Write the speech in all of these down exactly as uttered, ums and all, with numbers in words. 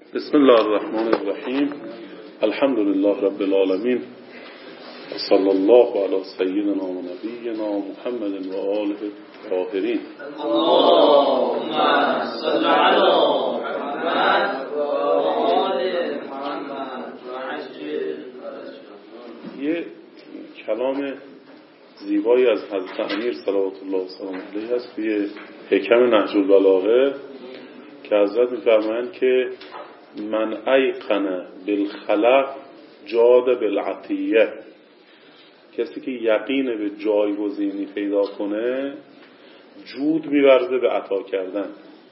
بسم الله الرحمن الرحیم. الحمد لله رب العالمین و صلی الله علی سیدنا و نبینا محمد و آله الطاهرین. اللهم صل علی محمد و آل محمد و عجل. یه کلام زیبایی از حضرت امیر صلوات الله و سلام علیه هست توی حکم نهج البلاغه که حضرت می‌فرمایند که من ایقن بالخلق جاد بالعطیه، کسی که یقین به جایگزینی پیدا کنه جود می‌ورزه به عطا کردن.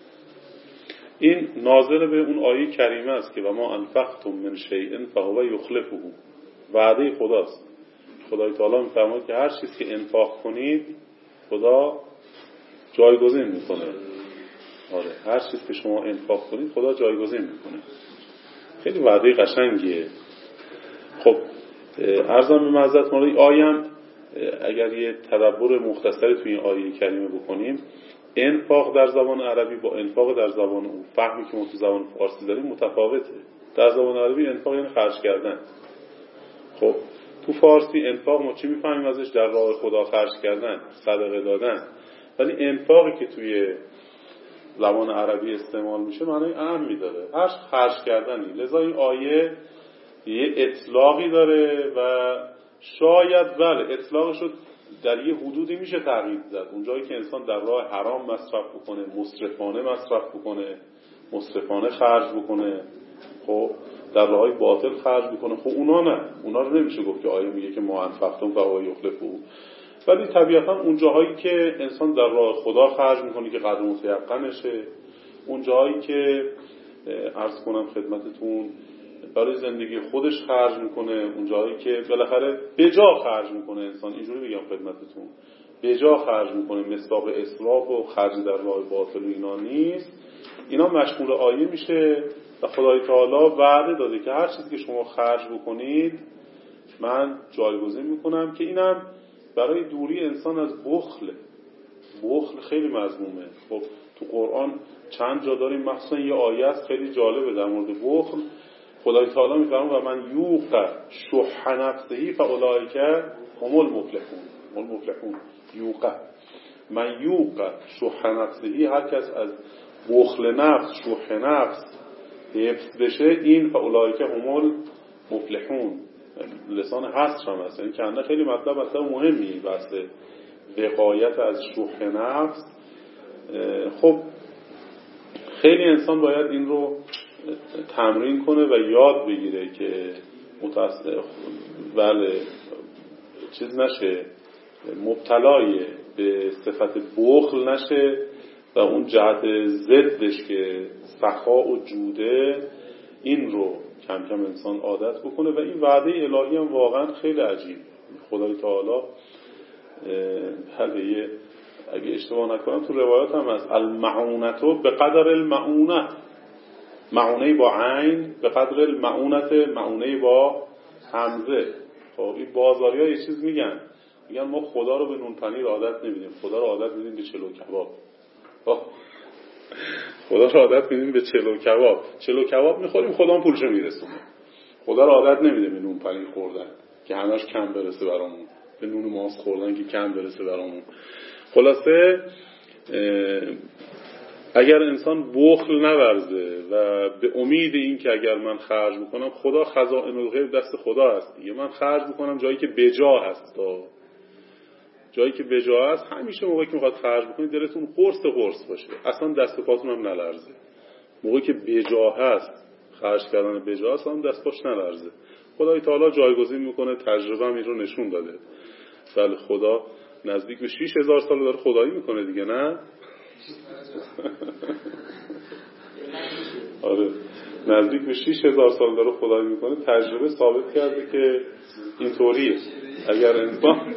این ناظر به اون آیه کریمه است که و ما انفقتم من شیء فهو یخلفه، وعده خداست. خدای تعالی می‌فرماید که هر چیزی که انفاق کنید خدا جایگزین می‌کنه. آره، هر چیزی که شما انفاق کنید خدا جایگزین می‌کنه. خیلی وعده قشنگیه. خب عرضم به معذرت مالی آیم اگر یه تدبر مختصری توی این آیه کریمه بکنیم، انفاق در زبان عربی با انفاق در زبان اون فهمی که ما تو زبان فارسی داریم متفاوته. در زبان عربی انفاق یعنی خرج کردن. خب تو فارسی انفاق ما چی میفهمیم ازش؟ در راه خدا خرج کردن، صدقه دادن. ولی انفاقی که توی زبان عربی استعمال میشه معنی عامی داره، هر خرج کردنی. لذا این آیه یه اطلاقی داره و شاید بله اطلاقش رو در یه حدودی میشه تغییر داد. اونجایی که انسان در راه حرام مصرف بکنه، مسرفانه مصرف بکنه، مسرفانه خرج بکنه، خب در راههای باطل خرج بکنه، خب اونا نه، اونا رو نمیشه گفت که آیه میگه که ما انفقتم فهو یخلفه. ولی طبیعتا اون جاهایی که انسان در راه خدا خرج میکنه که قدر متیقنشه، اون جاهایی که عرض کنم خدمتتون برای زندگی خودش خرج میکنه، اون جاهایی که بالاخره بجا خرج میکنه انسان، اینجوری بگم خدمتتون، بجا خرج میکنه، مصداق اسراف و خرج در راه باطل و اینا نیست، اینا مشمول آیه میشه. و خدای تعالی وعده داده که هر چیزی که شما خرج بکنید من جایگزین میکنم، که اینم برای دوری انسان از بخل. بخل خیلی مذمومه. خب تو قرآن چند جا داریم، مخصوصا یه آیه است خیلی جالبه در مورد بخل. خدای تعالی میفرماید و من یوق شح نفسه فاولئک هم المفلحون. المفلحون یوق، من یوق شح نفسه، هر کس از بخل نفس، شح نفس حفظ بشه، این فاولئک هم المفلحون. لسان حصر هم هست، یعنی که خیلی مطلب مطلب مهمی بحث وقایت از شح نفس. خب خیلی انسان باید این رو تمرین کنه و یاد بگیره که متاسف بله چیز نشه، مبتلای به صفت بخل نشه و اون جهت ضدش که سخا و جوده این رو کم کم انسان عادت بکنه. و این وعده الهی هم واقعا خیلی عجیب. خدای تعالی حالا اگه اشتباه نکنم تو روایات هم هست المعونتو به قدر المعونه، معونه با عین به قدر المعونت، معونه با همزه. خب این بازاری ها یه چیز میگن، میگن ما خدا رو به نون پنیر عادت نمیدیم، خدا رو عادت میدیم به چلو کباب. خدا رو عادت میدیم به چلو کباب، چلو کباب میخوریم خدا هم پولشو میرسونه. خدا رو عادت نمیده به نون پنیر خوردن که همش کم برسه برامون، به نون ماست خوردن که کم برسه برامون. خلاصه اگر انسان بخل نورزه و به امید این که اگر من خرج بکنم خدا خزائن الغیب دست خدا هست دیگه، من خرج بکنم جایی که بجا هست، جایی که بجا هست، همیشه موقعی که میخواد خرج بکنید دلتون قرص قرص باشه، اصلا دست و پاتون هم نلرزه. موقعی که بجا هست، خرج کردن بجا هست، هم دست پاش نلرزه. خدای تعالی جایگزین میکنه، تجربه هم این رو نشون داده. بله خدا نزدیک به شش هزار سال داره خدایی میکنه دیگه، نه؟ آره نزدیک به شش هزار سال داره خدایی میکنه. تجربه ثابت کرده که اینطوریه. اگر انسان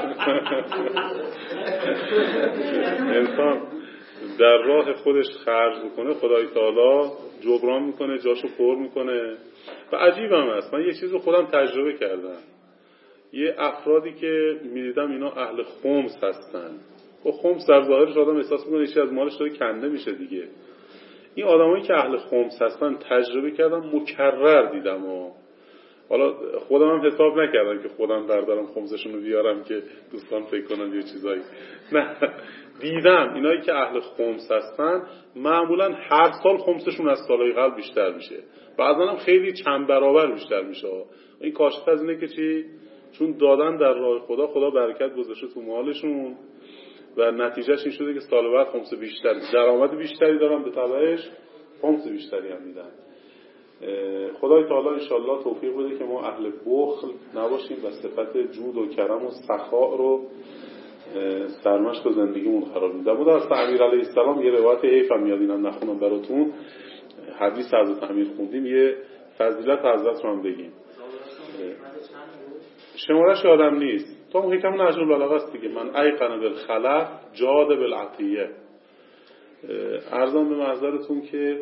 انسان در راه خودش خرج میکنه خدای تعالی جبران میکنه، جاشو پر میکنه. و عجیب هم هست، من یه چیز رو خودم تجربه کردم. یه افرادی که میدیدم اینا اهل خمس هستن، و خمس در ظاهرش آدم احساس میکنه یه چیز از مالش داره کنده میشه دیگه. این آدمایی که اهل خمس هستن تجربه کردم، مکرر دیدم و حالا خودم هم حساب نکردم که خودم بردارم خمسشون رو بیارم که دوستان فکر کنن یه چیزایی. نه، دیدم اینایی که اهل خمس هستن معمولا هر سال خمسشون از سالهای قبل بیشتر میشه، بعضا هم خیلی چند برابر بیشتر میشه. این کاشف از اینه که چی؟ چون دادن در راه خدا، خدا برکت گذاشته تو مالشون و نتیجهش این شده که سال بعد خمس بیشتر، درآمد بیشتری دارن، به تبعش خمس بیشتری هم میدن. خدای تعالی انشالله توفیق بده که ما اهل بخل نباشیم و صفت جود و کرم و سخاء رو سرمشق زندگیمون قرار بدیم. در مورد از امیر علیه السلام یه روایت حیف هم میاد، اینم نخونم براتون، حدیث حضرت امیر خوندیم، یه فضیلت حضرت رو هم بگیم. شمارش یادم نیست، تو هم حکم نهج البلاغه است دیگه، من ایقن بالخلف جاد بالعطیه. عرضم به محضرتون که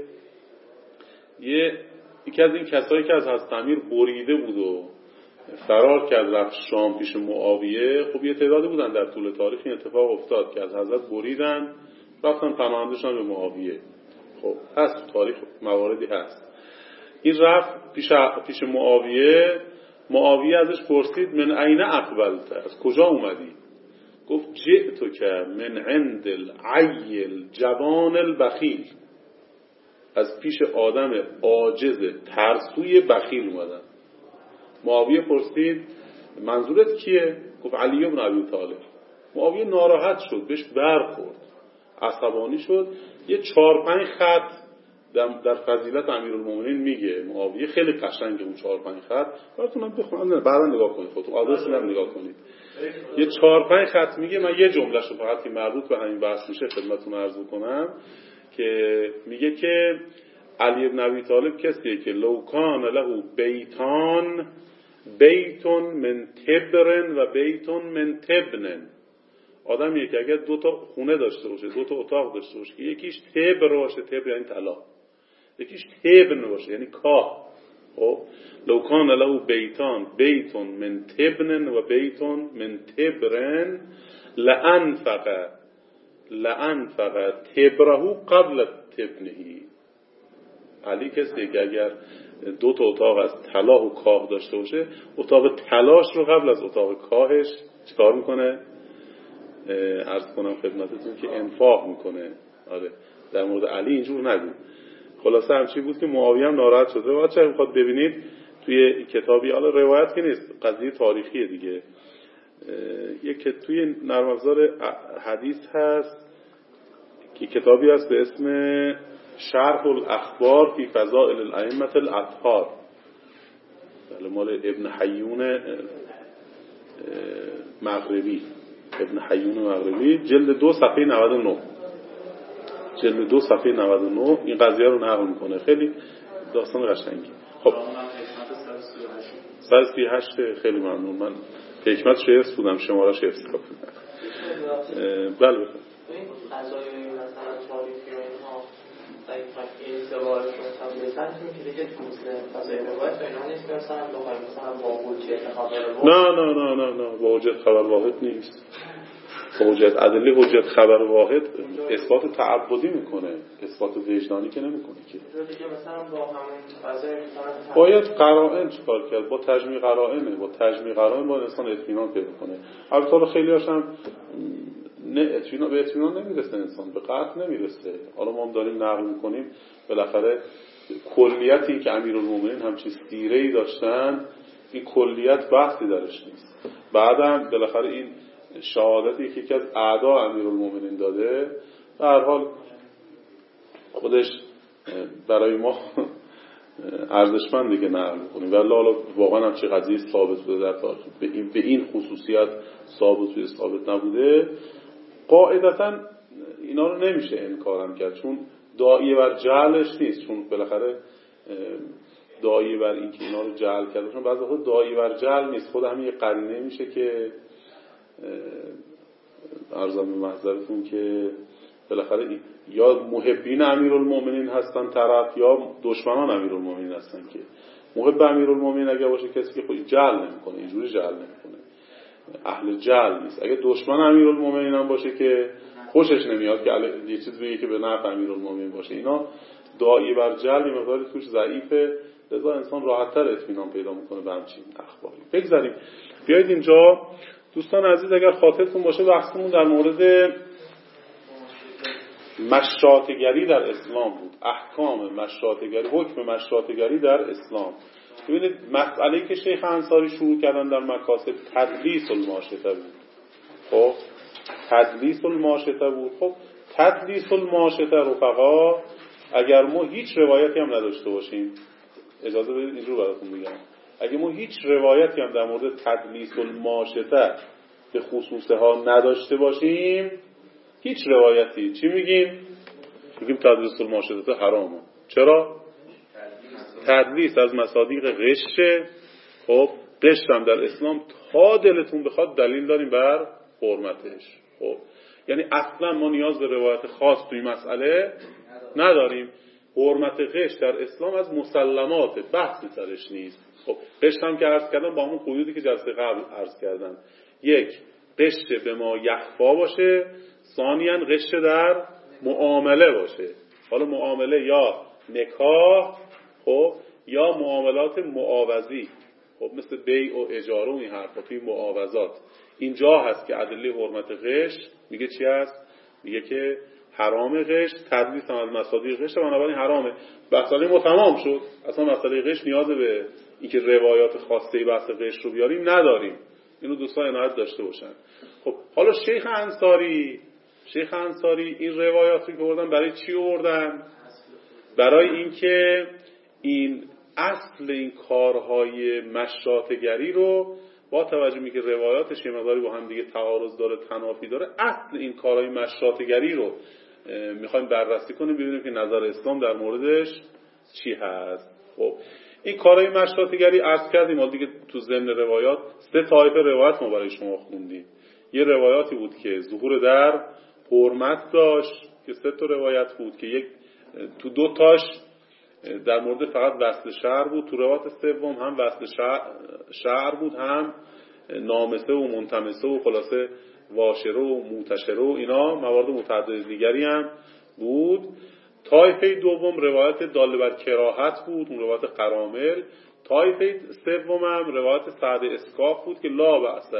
یه یکی از این کسایی که از حضرت امیر بریده بود و فرار کرد رفت شام پیش معاویه، خب یه تعدادی بودن در طول تاریخ این اتفاق افتاد که از حضرت بریدن رفتن پناهنده‌شون به معاویه. خب هست تو تاریخ مواردی هست. این رفت پیش پیش معاویه، معاویه ازش پرسید من عین اقبلت، از کجا اومدی؟ گفت جئتو که من عند العیل جوان البخیل، از پیش آدم عاجز ترسوی بخیل اومدن. معاویه پرسید منظورت کیه؟ گفت علی بن ابی طالب. معاویه ناراحت شد، بهش برخورد، عصبانی شد. یه چهار پنج خط در فضیلت امیرالمومنین میگه معاویه، خیلی قشنگه اون چهار پنج خط، براتونم بخونم بعدا نگاه کنید، خودتون آدرس هم نگاه کنید. یه چهار پنج خط میگه، من یه جملهشو فقط که مربوط به همین بحث میشه خدمتتون عرض کنم، که میگه که علی بن ابی طالب کسیه که لو کان له بیتان، بیتون من تبرن و بیتون من تبنن، آدمیه که اگر دو تا خونه داشته باشه، دو تا اتاق داشته باشه که یکیش تبر باشه، تبر یعنی طلا، یکیش تبن باشه یعنی کاه، خب لو کان له بیتان، بیتون من تبنن و بیتون من تبرن لانفق لانفق تبره قبل تبنهی. علی کسی که اگر دو تا اتاق از طلا و کاه داشته باشه، اتاق طلاش رو قبل از اتاق کاهش چیکار میکنه؟ عرض کنم خدمتتون که انفاق میکنه. آره، در مورد علی اینجور نگو. خلاصه همچی بود که معاویه هم ناراحت شد. روایت چه میخواد ببینید توی کتابی، حالا روایت که نیست، قضیه تاریخیه دیگه، یک توی نرم افزار حدیث هست که کتابی هست به اسم شرح الاخبار فی فضائل الائمه الاطهار، مال ابن حیون مغربی، ابن حیون مغربی، جلد دو صفحه نود و نه، جلد دو صفحه نود و نه این قضیه رو نقل میکنه. خیلی داستان قشنگی. خب صد و سی و هشت، خیلی ممنون. من حکمت شیفت بودم، شمارش حفظ کنم. بله بخیر. این قضایی مثلا تاریخی و اینها این سوال رو مثلا بسنت میگه دیگه مثلا قضایی روایت و اینها نیست، مثلا بخوایم مثلا با حجت خبر واحد. نه نه نه نه نه با حجت خبر واحد نیست. با حجت ادله حجت خبر واحد اثبات تعبدی میکنه، اثبات وجدانی که نمیکنه که. دیگه مثلا با همون قضایی مثلا باید قرائن چیکار کرد؟ با تجمیع قرائنه، با تجمیع قرائن با انسان اطمینان پیدا کنه. البته خیلی هاشم نه اطمینان، به اطمینان نمیرسه انسان، به قطع نمیرسه. حالا ما هم داریم نقل میکنیم بالاخره کلیتی که امیرالمومنین همچین سیره‌ای داشتن، این کلیت بحثی درش نیست. بعدم بالاخره این شهادتی که یکی از اعضا امیرالمومنین داده، در هر حال خودش برای ما ارزشمنده که نقل می‌کنیم. ولی حالا واقعا هم چه قضیه ثابت بوده در تاریخ به این به این خصوصیت ثابت بوده ثابت نبوده، قاعدتاً اینا رو نمیشه انکارم کرد، چون داعیه بر جهلش نیست، چون بالاخره داعیه بر این که اینا رو جهل کرده، چون بعضی وقتا داعیه بر جهل نیست، خود همین یه قرینه میشه که عرضم به محضرتون که بالاخره یا محبین امیرالمومنین هستن طرف یا دشمنان امیرالمومنین هستن. که محب امیرالمومنین اگه باشه کسی که خودی جهل نمیکنه، اینجوری جهل نمیکنه، اهل جهل نیست. اگه دشمن امیرالمومنین هم باشه که خوشش نمیاد که یه چیز بگه که به نفع امیرالمومنین باشه، اینا داعی بر جلب مقداری توش ضعیفه، لذا انسان راحت‌تر اطمینان پیدا میکنه به همچین اخباری. بگذاریم بیایید اینجا دوستان عزیز، اگر خاطرتون باشه بحثمون در مورد مشاطگری در اسلام بود، احکام مشاطگری، حکم مشاطگری در اسلام. ببینید مسئله‌ای که شیخ انصاری شروع کردن در مکاسب تدلیس الماشطه بود. خب تدلیس الماشطه بود. خب تدلیس الماشطه رفقا، اگر ما هیچ روایتی هم نداشته باشیم، اجازه بدید اینجور براتون بگم، اگر ما هیچ روایتی هم در مورد تدلیس الماشطه به خصوصه ها نداشته باشیم، هیچ روایتی، چی میگیم؟ میگیم تدلیس الماشطه حرامه. چرا؟ تدلیس از مصادیق غشه. خب غش هم در اسلام تا دلتون بخواد دلیل داریم بر حرمتش. خب یعنی اصلا ما نیاز به روایت خاص توی مسئله نداریم. حرمت غش در اسلام از مسلمات، بحثی سرش نیست. خب غش هم که عرض کردم با همون قیودی که جلسه قبل عرض کردم، یک غش به ما یخفا باشه، ثانیاً غش در معامله باشه. حالا معامله یا نکاح، خب یا معاملات معاوضی، خب مثل بیع و اجاره و این حرفا توی معاوضات. اینجا هست که ادله حرمت غش میگه چی هست؟ میگه که حرام غش، تدلیس هم از مصادیق غش، بنابراین حرامه. مسئله ما تمام شد. اصلا مسئله غش نیاز به اینکه روایات خاصه بحث غش رو بیاریم نداریم. اینو دوستان عنایت داشته باشن. خب حالا شیخ انصاری شیخ انصاری این روایاتی که آوردن برای چی آوردن؟ برای اینکه این اصل این کارهای مشاطگری رو با توجه می که روایاتش یه مقداری با هم دیگه تعارض داره، تنافی داره، اصل این کارهای مشاطگری رو میخوایم بررسی کنیم، ببینیم که نظر اسلام در موردش چی هست. خب این کارهای مشاطگری عرض کردیم، حالا دیگه تو ضمن روایات سه طایفه روایت ما برای شما خوندیم. یه روایاتی بود که ظهور در حرمت داشت که سه تا روایت بود که یک تو دو تاش در مورد فقط وصل شعر بود، تو روایت سوم هم وصل شعر بود، هم نامسه و منتمسه و خلاصه واشره و موتشره و اینا موارد متعدد دیگری هم بود. طایفه دوم روایت داله بر کراهت بود، اون روایت قرامل. طایفه سوم هم روایت سعد اسکاف بود که لا بأس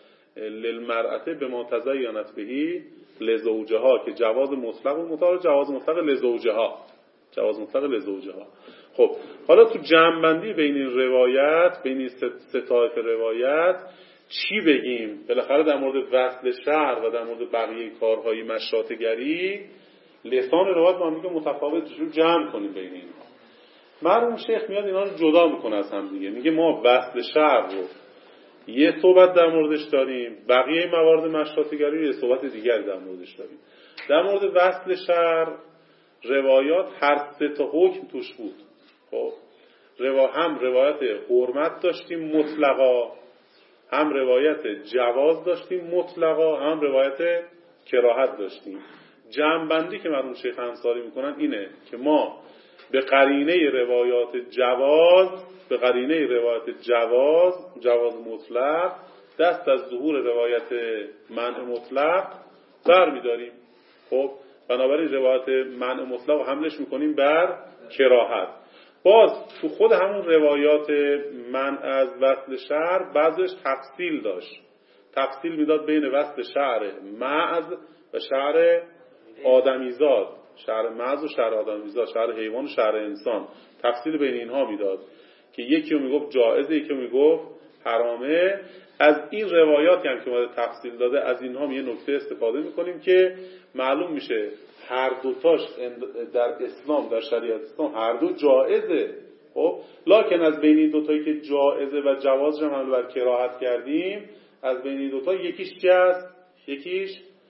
للمرأة بما تزینت بهی لزوجها، که جواز مطلق و مطابق جواز مطلق لزوجها، جواز مطلق لزوجها. خب حالا تو جمع‌بندی بین این روایت، بین این سه طایفه روایت چی بگیم؟ بالاخره در مورد وصل شعر و در مورد بقیه کارهای مشاطگری لسان روایت با هم دیگه متفاوت رو جمع کنیم بین اینها. مرحوم شیخ میاد اینا رو جدا میکنه از هم دیگه، میگه ما وصل شعر رو یه صحبت در موردش داریم، بقیه موارد مشاطگری رو یه صحبت دیگر در موردش داریم. در مورد وصل شعر روایات هر سه تا حکم توش بود. خب روا هم روایت حرمت داشتیم مطلقا، هم روایت جواز داشتیم مطلقا، هم روایت کراهت داشتیم. جمع‌بندی که مرحوم شیخ انصاری میکنن اینه که ما به قرینه روایات جواز به قرینه روایت جواز جواز مطلق دست از ظهور روایت منع مطلق برمی‌داریم. خب بنابراین روایت منع مطلق حملش میکنیم بر کراهت. باز تو خود همون روایات منع از وصل شعر بعضش تفصیل داشت، تفصیل میداد بین وصل شعر معز و شعر آدمیزاد، شعر معز و شعر آدمیزاد، شعر حیوان و شعر انسان، تفصیل بین اینها میداد که یکی رو میگفت جائزه، یکی رو میگفت حرامه. از این روایاتی هم که اومده تفصیل داده، از اینها یه نکته استفاده میکنیم که معلوم میشه هر دوتاش در اسلام، در شریعت اسلام هر دو جائزه. خب لکن از بین این دوتایی که جائزه و جواز رو هم بر کراهت کردیم، از بین این دوتا یکیش چی است؟ یکیش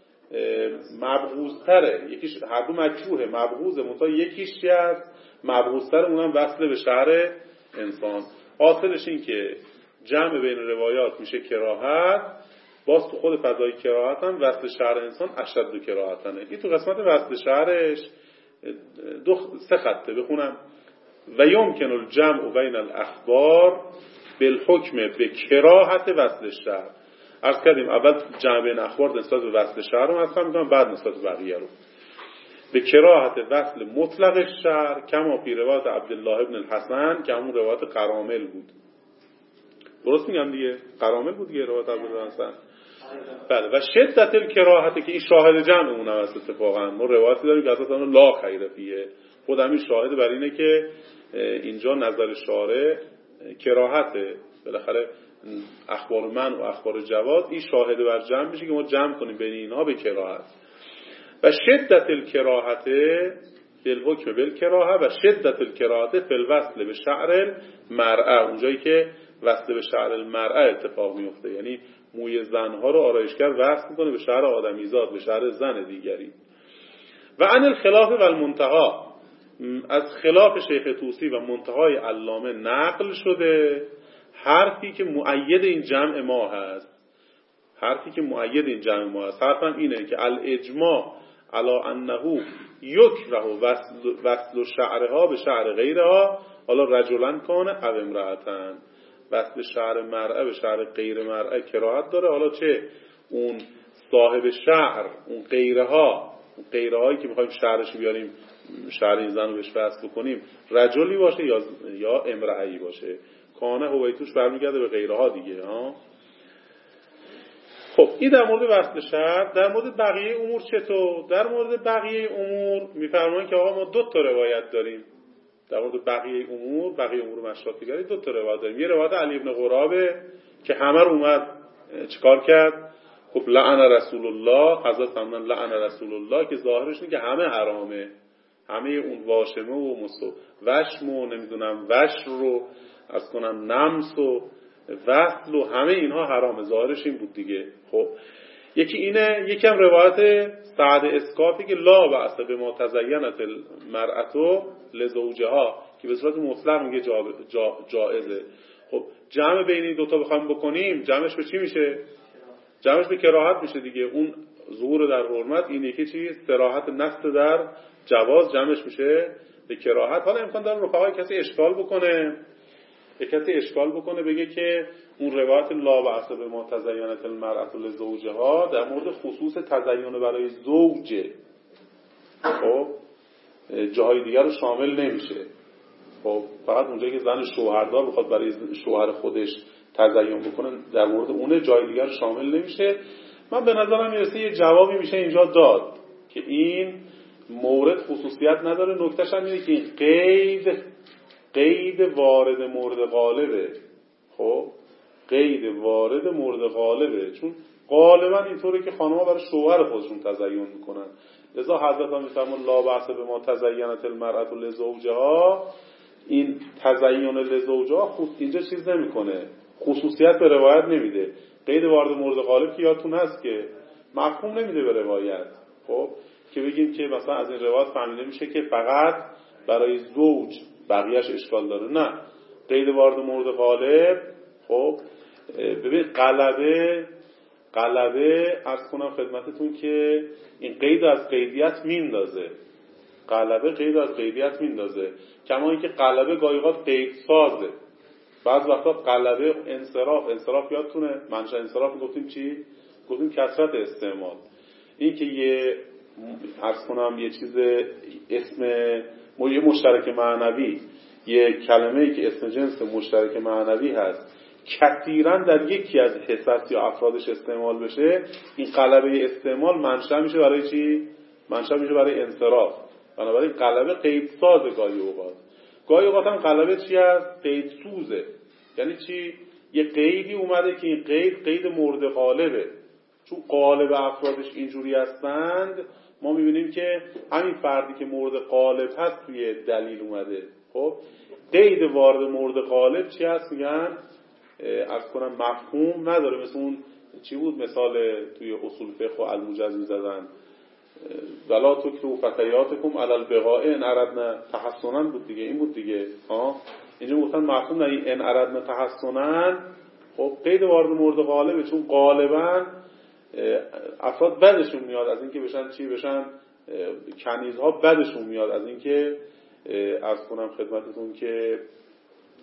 مبغوض‌تره، یکیش هر دو مکروهه، مبغوضه، منتها یکیش چی است؟ مبغوض‌تره، اونم وصل به شعر انسان. حاصلش این که جمع بین روایات میشه کراهت. باز تو خود فضای کراهت هم وصل شعر انسان اشد و کراهتنه. این تو قسمت وصل شعرش دو سه خطه بخونم. و یمکن الجمع بین الاخبار بالحکم به کراهت وصل شعر. عرض کردیم اول جمع بین اخبار نسبت به وصل شعر رو مطرح می‌کنم، بعد نسبت به بقیه رو. به کراهت وصل مطلق شعر کما فی روایت عبدالله ابن الحسن که همون روایت قرامل بود. درست میگم دیگه؟ قرامل بود دیگه روایت عبدالله الحسن. بله. و شدت الکراهت که این شاهد جمع اون است اتفاقا. ما روایتی داریم که اصلا لا خیر فیه. خود همین شاهد بر اینه که اینجا نظر شارع کراهته. بالاخره اخبار من و اخبار جواز این شاهد بر جمع میشه که ما جمع کنیم بین اینها به کراهت. و شدت الکراهت فی الحکم بالکراهه و شدت الکراهت فی الوصل به شعر المرأه، اونجایی که وصل به شعر المرأه اتفاق میفته، یعنی موی زنها رو آرایشگر وصل میکنه به شعر آدمیزاد، به شعر زن دیگری. و عن الخلاف و المنتها، از خلاف شیخ طوسی و منتهای علامه نقل شده حرفی که مؤید این جمع ما هست. حرفی که مؤید این جمع ما هست حرفم اینه که الاجماع علی انه یکره وصل وصل شعرها به شعر غیرها، حالا رجلن کان او امرأتن، وصل شعر مرأه به شعر غیر مرأه کراهت داره، حالا چه اون صاحب شعر اون غیرها، اون غیرهایی که میخوایم شعرش بیاریم شعر این زن رو بهش وصل بکنیم رجلی باشه یا یا امرأه‌ای باشه، کانه هویتوش برمیگرده به غیرها دیگه ها. خب این در مورد وصل شعر. در مورد بقیه امور چطور؟ در مورد بقیه امور میفرمایند که آقا ما دو تا روایت داریم. در مورد بقیه امور، بقیه امور مشروطی‌گری دو تا روایت داریم. یه روایت علی ابن قرابه که همه رو اومد چیکار کرد؟ خب لعن رسول الله، حضرت فرمودن لعن رسول الله، که ظاهرش اینه که همه حرامه، همه اون واشمه و مستو وشم و نمیدونم وشر رو از کنم نمس و وصل و همه اینها حرامه، ظاهرش این بود دیگه. خب یکی اینه، یکی هم روایت سعد اسکافی که لا بأس بما تزینت المرأة لزوجها که به صورت مطلق میگه جا جا جائزه. خب جمع بین این دوتا بخوایم بکنیم جمعش به چی میشه؟ جمعش به کراهت میشه دیگه. اون ظهور در حرمت، این یکی چیز صراحت نص در جواز، جمعش میشه به کراهت. حالا امکان داره رفقای کسی اشکال بکنه، یک کسی اشکال بکنه بگه که اون روایت لا بأس بما تزینت المرأة لزوجها در مورد خصوص تزین برای زوجه، خب جاهای دیگر رو شامل نمیشه. خب فقط اونجایی که زن شوهردار بخواد برای شوهر خودش تزین بکنه در مورد اونه، جای دیگر شامل نمیشه. من به نظرم میرسه یه جوابی میشه اینجا داد که این مورد خصوصیت نداره. نکتهش هم اینه که این قید قید وارد مورد غالبه. خب قید وارد مورد غالبه، چون غالبا اینطوره که خانم‌ها برای شوهر خودشون تزین میکنن. لذا حضرت ها میفرمون لا بأس بما تزینت المرأة لزوجها، این تزین لزوجها خود اینجا چیز نمیکنه، خصوصیت به روایت نمیده. قید وارد مورد غالب که یادتون هست که مفهوم نمیده به روایت. خب که بگیم که مثلا از این روایت فهمیده میشه که فقط برای زوج، بقیهش اشکال داره. نه، قید وارد مورد غالب. خب ببین غلبه غلبه عرض کنم خدمتتون که این قید از قیدیت میندازه. غلبه قید از قیدیت میندازه، کما اینکه غلبه گاهی اوقات قید سازه. بعض وقتا غلبه انصراف، انصراف یادتونه منشأ انصراف گفتیم چی؟ گفتیم کثرت استعمال. این که یه عرض کنم یه چیز اسم یه مشترک معنوی، یه کلمه‌ای که اسم جنس مشترک معنوی هست کثیراً در یکی از حصص یا افرادش استعمال بشه، این غلبه استعمال منشأ میشه برای چی؟ منشأ میشه برای انصراف. بنابراین غلبه قید سازه گاهی اوقات. گاهی اوقات هم غلبه چی هست؟ قید سوزه. یعنی چی؟ یه قیدی اومده که این قید قید مورد غالبه، چون غالب افرادش اینجوری هستند ما میبینیم که همین فردی که مورد غالب هست توی دلیل اومده. خب قید وارد مورد غالب چی هست؟ میگن از کنم مفهوم نداره. مثل اون چی بود مثال توی اصول فقه و المجز میزدن ولا تکرهوا فتیاتکم علی البغاء ان اردنا تحسنا بود دیگه، این بود دیگه. ها اینجا گفتن مفهوم نه، ان اردنا تحسنا. خب قید وارد مورد غالبه، چون غالبا افراد بدشون میاد از اینکه بشن چی بشن، کنیزها بدشون میاد از اینکه عرض کنم خدمتتون که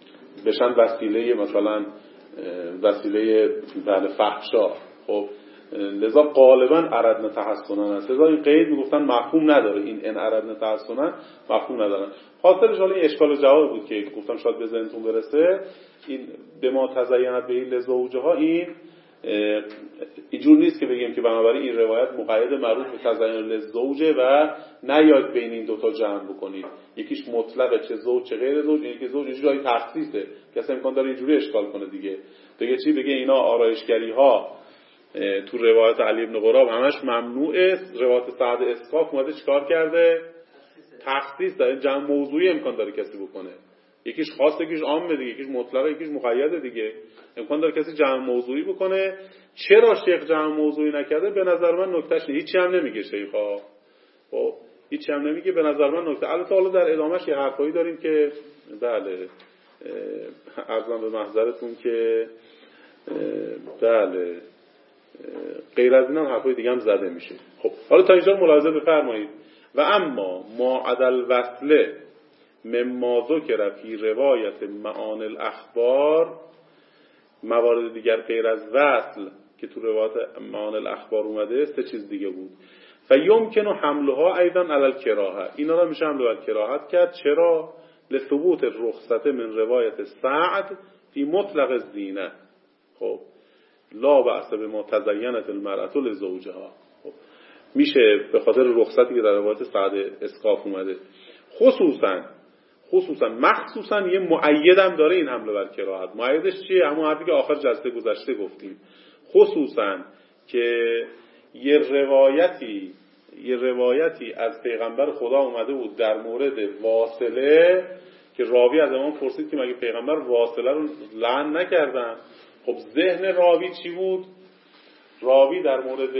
بشن وسیله مثلا وسیله بله فحشا. خب لذا غالبا اردنا تحسنا است. لذا این قید میگفتن مفهوم نداره، این ان اردنا تحسنا مفهوم نداره. حاصلش حالا این اشکال و جواب بود که گفتم شاید به ذهنتون برسه. این به ما تزینت به لزوجها، این اینجور نیست که بگیم که بنابراین این روایت مقید مربوط به تزین لزوجه و نیاید بین این دوتا جمع بکنید، یکیش مطلقه چه زوج چه غیر زوج، یکی زوج اینجوری جای تخصیصه، کسی امکان داره اینجوری اشکال کنه دیگه. بگه چی؟ بگه اینا آرایشگری ها تو روایت علی ابن قراب همش ممنوعه، روایت سعد اسکاف اومده چیکار کرده؟ تخصیص داره، جمع موضوعی امکان داره کسی بکنه، یکیش خاص یکیش عامه دیگه، یکیش مطلقه یکیش مقیده دیگه، امکان داره کسی جمع موضوعی بکنه. چرا شیخ جمع موضوعی نکرده؟ به نظر من نکتهش هیچی هم نمیگه شیخا، خب هیچی هم نمیگه، به نظر من نکته. البته حالا در ادامهش یه حرفایی داریم که بله عرضم به محضرتون که بله غیر از این هم حرفای دیگه هم زده میشه. خب حالا تا اینجا ملاحظه بفرمایید. و اما ما عدل وصله مما ذکر فی روایت معانی الاخبار، موارد دیگر غیر از وصل که تو روایت معانی الاخبار اومده سه چیز دیگه بود. فیمکن حملها ایضا علی الکراهه، اینا رو میشه حمل بر کراهت کرد. چرا؟ لثبوت الرخصت من روایت سعد فی مطلق الزینه. خب لا بأس بما تزینت المرأة لزوجها، خب میشه به خاطر رخصتی که در روایت سعد اسقاف اومده. خصوصا خصوصا مخصوصا یه مؤیدم داره این حمله بر کراهت. مؤیدش چیه؟ همون حرفی که آخر جلسه گذشته گفتیم. خصوصا که یه روایتی یه روایتی از پیغمبر خدا اومده بود در مورد واصله که راوی از امام پرسید که مگه پیغمبر واصله رو لعن نکردن؟ خب ذهن راوی چی بود؟ راوی در مورد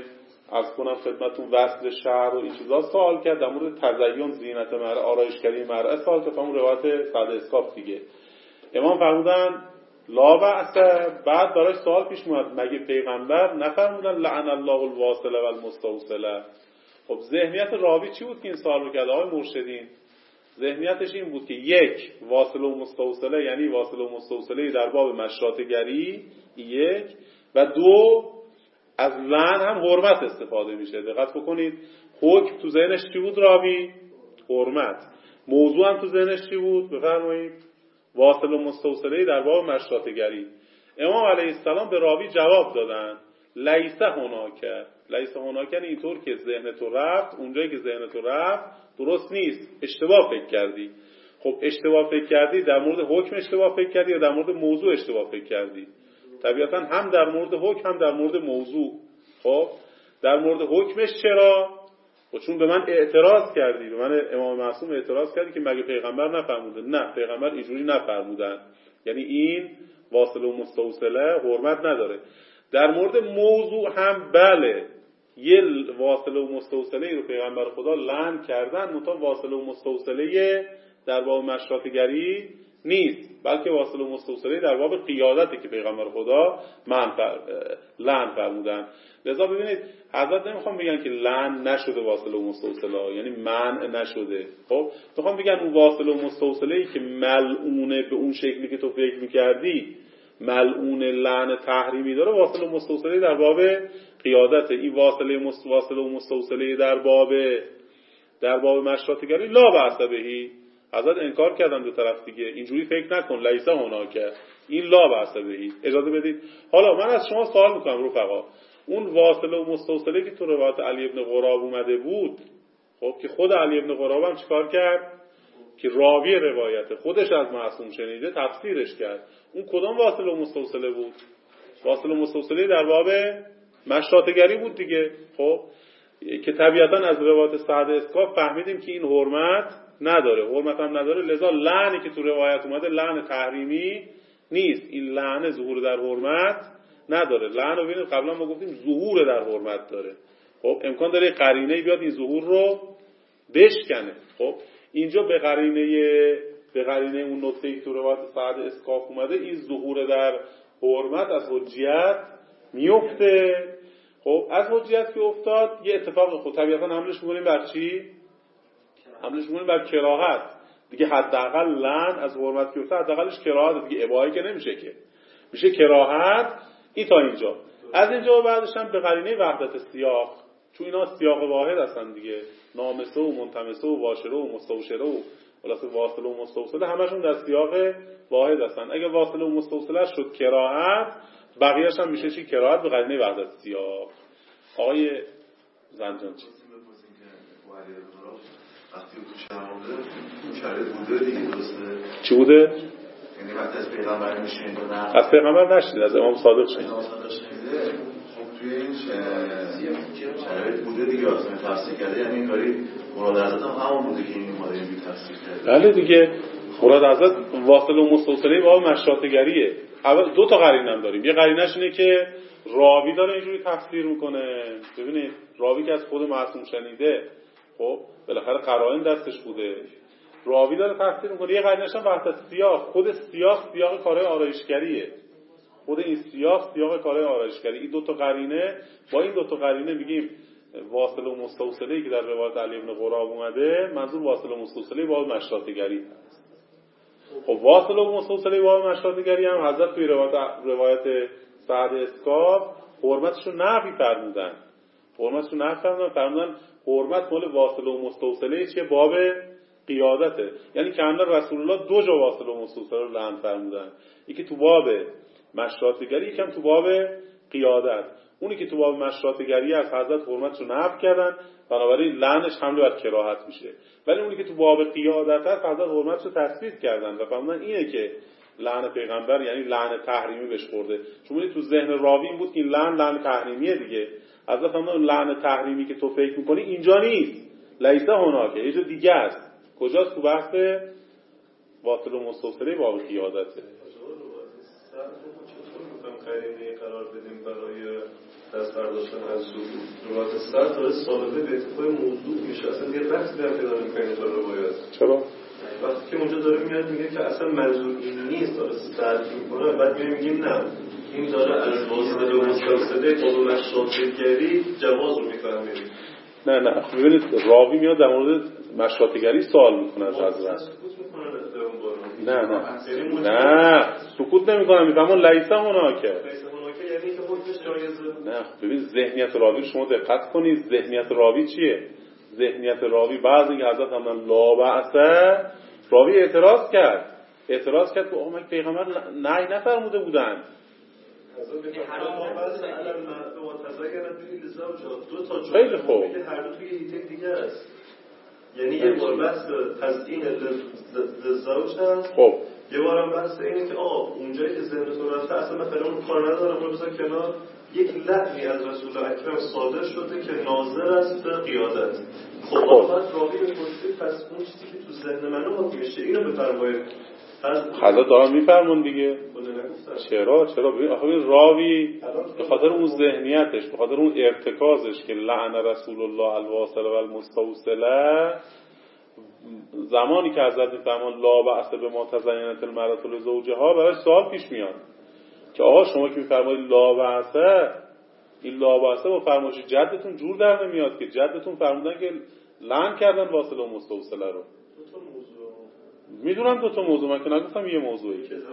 از کنم خدمتون وصل شهر و این چیزا سوال کرد، در مورد تزیین زینت مرأة آرایشگری مرأة سوال کرد، همون روایت سعد اسقاف دیگه. امام فرمودن لا بأس. بعد براش سوال پیش اومد مگه پیغمبر نفرمودن لعن الله الواصله و المستوصله؟ خب ذهنیت راوی چی بود که این سوال رو کرد آقای مرشدین؟ ذهنیتش این بود که یک، واصله و مستوصله یعنی واصله و مستوصله در باب مشاطگری، یک، و دو از لعن هم حرمت استفاده میشه. دقت بکنید حکم تو ذهنش چی بود راوی؟ حرمت. موضوع هم تو ذهنش چی بود؟ بفرمایید واصله و مستوصله در باب مشاطگری. امام علیه السلام به راوی جواب دادن لیس هناک. لیس هناک یعنی اینطور که ذهن تو رفت، اونجایی که ذهن تو رفت درست نیست، اشتباه فکر کردی. خب اشتباه فکر کردی در مورد حکم اشتباه فکر کردی یا در مورد موضوع اشتباه فکر کردی؟ طبیعتا هم در مورد حکم هم در مورد موضوع. خب در مورد حکمش چرا؟ خب چون به من اعتراض کردی، به من امام معصوم اعتراض کردی که مگه پیغمبر نفرموده؟ نه، پیغمبر اینجوری نفرمودن، یعنی این واصله و مستوصله حرمت نداره. در مورد موضوع هم بله یه واصله و مستوصله ای رو پیغمبر خدا لعن کردن، منتها واصله و مستوصله در باب مشاطگری نیست، بلکه واصله و مستوصله در باب قیادتی که پیغمبر خدا لعن فرمودن. لذا ببینید حضرت نمیخوام بگن که لعن نشده واصله و مستوصله، یعنی منع نشده. خب میخوام بگن اون واصله و مستوصله ای که ملعونه به اون شکلی که تو فکر میکردی، ملعون لعن تحریمی داره، واصله و مستوصله در باب قیادت. این واصله مستوصله و مستوصله در باب در باب مشاطگری لا بأس بهی. حضرت انکار کردن دو طرف دیگه، اینجوری فکر نکن لیس هناک، این لا بأس بهی. اجازه بدید حالا من از شما سوال میکنم رفقا، اون واصله و مستوصله که تو روایت علی ابن قراب اومده بود، خب که خود علی ابن قراب هم چیکار کرد؟ که راوی روایت خودش از معصوم شنیده تفسیرش کرد. اون کدام واصله و مستوصله بود؟ واصله و مستوصله در باب مشاطگری بود دیگه. خب که طبیعتا از روایت سعد اسقاف فهمیدیم که این حرمت نداره، حرمت هم نداره، لذا لعنی که تو روایت اومده لعن تحریمی نیست، این لعن ظهور در حرمت نداره. لعن رو ببینید قبلا ما گفتیم ظهور در حرمت داره. خب امکان داره قرینه بیاد این ظهور رو بشکنه. خب اینجا به قرینه به قرینه اون نکته‌ای که تو روایت سعد اسقاف اومده این ظهور در حرمت از حجیت میفته. خب از حجیت که افتاد یه اتفاق خود طبیعتا حملش می‌کنیم بر چی؟ حملش می‌کنیم بر کراهت دیگه. حداقل لعن از حرمت که افتاد حداقلش کراهت دیگه، اباحه که نمیشه که، میشه کراهت. این تا اینجا از اینجا بعدش هم به قرینه وحدت سیاق، چون اینا سیاق واحد هستن دیگه، نامسه و منتمسه و واشره و مستوشره و خلاصه واصله و مستوصله همشون در سیاق واحد هستن. اگه واصله و مستوصله شد کراهت، بقیه‌اش هم میشه چی؟ کراهت به قرینه وحدت سیاق. آقای زنجان چی؟ وقتی تو شرمونده شرایط بوده دیگه، درسته؟ چی بوده؟ یعنی وقتی از پیغمبر میشنید و نه از پیغمبر نشنید، از امام صادق شنید. امام صادق شنیده. خب توی این شرایط بوده دیگه، اصلا تفسیر کرده، یعنی این کاری مراد حضرت هم همون بوده که این اومده این تفسیر کرده. بله دیگه، مراد حضرت واصل و مستوصله با مشاطگریه. اول دو تا قرینه هم داریم. یه قرینش اینه که راوی داره اینجوری تفسیر میکنه. ببینید راوی که از خود معصوم شنیده، خب بالاخره قرائن دستش بوده، راوی داره تفسیر میکنه. یه قرینش هم وحدت سیاق، خود سیاق سیاق کارهای آرایشگریه. خود این سیاق سیاق کارهای آرایشگری. این دو تا قرینه، با این دو تا قرینه میگیم واصل و مستوصله که در روایت علی بن قراب اومده، منظور واصل و مستوصله با مشاطگری هست. خب واصل و مستوصله با مشاطگری هم حضرت توی روایت روایت سعد اسکاف حرمتش رو نفی فرمودن. حرمتش رو نفی فرمودن، فرمودن حرمت مال واصل و مستوصله چیه؟ باب قیادته. یعنی که اندر رسول الله دو جا واصل و مستوصله رو لعن فرمودن، یکی تو باب مشاطگری، یکم تو باب قیادت. اونی که تو باب مشاطگری از حضرت حرمتش رو نفی کردن، بنابراین لعنش حمله بر کراهت میشه. ولی اونی که تو باب قیادت هست حضرت حرمتش رو تثبیت کردن و فرمودن اینه که لعن پیغمبر یعنی لعن تحریمی بهش خورده. چون تو ذهن راوی این بود که این لعن لعن تحریمیه دیگه. حضرت فرمودن لعن تحریمی که تو فکر می‌کنی اینجا نیست، لیسه هناکه، یه جا دیگه است. کجاست؟ تو بحث واصل و مستوصله باب قیادته. قرینه قرار بدیم برای دست برداشتن از روایت سر داره سالبه به اتفاق موضوع میشه، اصلا یه رفت در پیدا میکنه تا روایت. چرا؟ وقتی که اونجا داره میاد میگه که اصلا منظور این نیست، داره سرد میکنه، بعد میگه میگیم نه این داره از واصله و مستوصله با مشاطگری جواز رو میفهمید. نه نه ببینید راوی میاد در مورد مشاطگری سوال میکنه از حضرت. نه نه نه سکوت نمیکنم، میفهمون لیسه هناکه. یعنی که حکمش جایزه. نه ببین ذهنیت راوی رو شما دقت کنید. ذهنیت راوی چیه؟ ذهنیت راوی بعضی که حضرت هم لا بأسه، راوی اعتراض کرد اعتراض کرد که آقا مگه پیغمبر نهی نفرموده بودن؟ خیلی خوب. هر دو توی هیته دیگه است. یعنی یه بار بحث تزیین لزوج هست، خب یه بارم بحث اینه که آه اونجایی که ذهنتون رفته اصلا مثلا اون کار نداره، برو بذار کنار. یک لعنی از رسول اکرم صادر شده که ناظر است به قیادت. خب باید راوی بپرسید پس اون چیزی که تو ذهن منو حکم میشه اینو بفرمایید. حضرت دارم میفرمون دیگه. چرا چرا ببین آخه راوی به خاطر اون ذهنیتش، به خاطر اون ارتکازش که لعن رسول الله الواصل و المستوصله، زمانی که حضرت میفرمان لا بأس به ما تزینت المرأة لزوجها، براش سوال پیش میاد که آقا شما که میفرمایید لا بأس، این لا بأس با فرمایش جدتون جور در نمیاد که جدتون فرمودن که لعن کردن واصل و مستوصله رو. میدونم دو تا موضوع، من که نگفتم یه موضوعی که